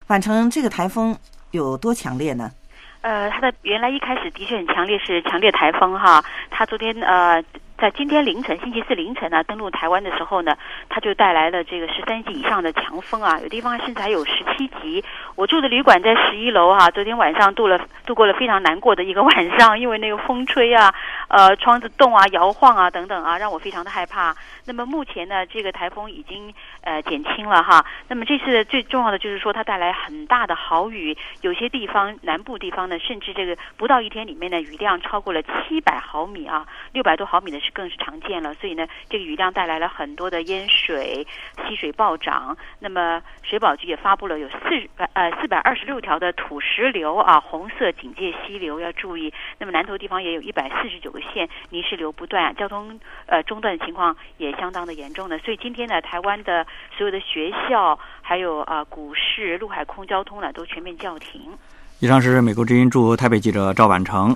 宛城这个台风有多强烈呢？ 它的原来一开始的确很强烈，是强烈台风哈。它昨天在今天凌晨，星期四凌晨呢，登陆台湾的时候呢，它就带来了这个13级以上的强风啊，有地方甚至还有17级。我住的旅馆在11楼啊，昨天晚上度过了非常难过的一个晚上，因为那个风吹啊，窗子动啊、摇晃啊等等啊，让我非常的害怕。那么目前呢，这个台风已经减轻了哈。那么这次最重要的就是说，它带来很大的豪雨，有些地方南部地方呢，甚至这个不到一天里面的雨量超过了700毫米啊，600多毫米的更是常见了。所以呢，这个雨量带来了很多的淹水、溪水暴涨。那么水保局也发布了有426条的土石流啊，红色警戒溪流要注意。那么南投地方也有149个县泥石流不断，交通中断的情况也相当的严重的。所以今天呢，台湾的所有的学校还有股市、陆海空交通呢都全面叫停。 以上是美国之音驻台北记者赵婉成。